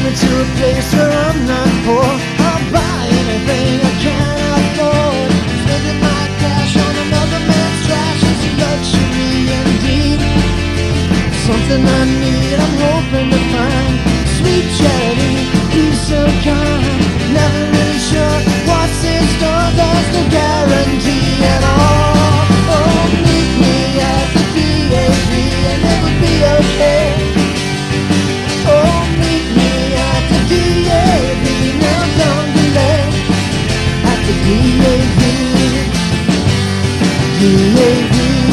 me to a place where I'm not poor. I'll buy anything I can afford. Spending my cash on another man's trash is a luxury indeed. Something I need, I'm hoping to find. Sweet charity, peace of kind. Never really sure what's in store, there's no guarantee at all. Oh, meet me at the DAV and it'll be okay. Oh, meet me at the DAV, now don't delay. At the DAV, DAV.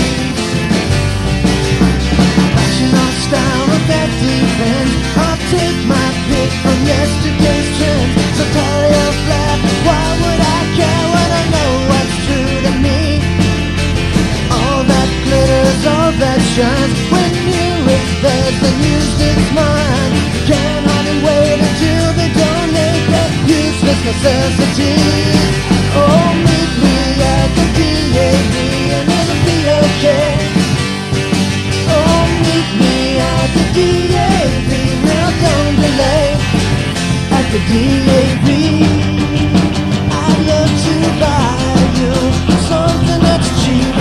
Fashion or style, of that depends. I'll take my pick from yesterday's trends. So tell your flat, why would I care when I know what's true to me? All that glitters, all that shines, when new is theirs, then used it's mine. Can't hardly wait until they donate their useless necessities. Oh, meet me at the DAV and it'll be okay. Oh, meet me at the DAV, now don't delay. At the DAV, I'd love to buy you something that's cheap.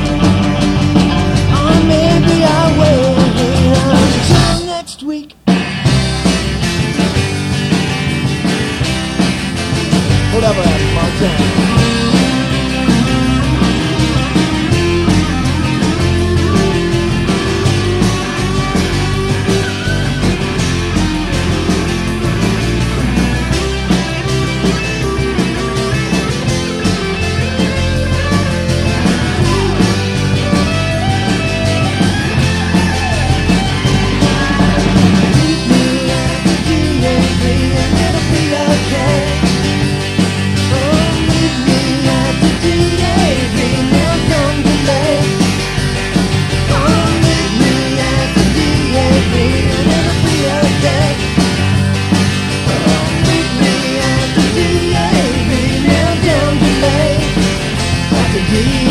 Or maybe I'll wait until next week. Whatever happened, Montana. Yeah.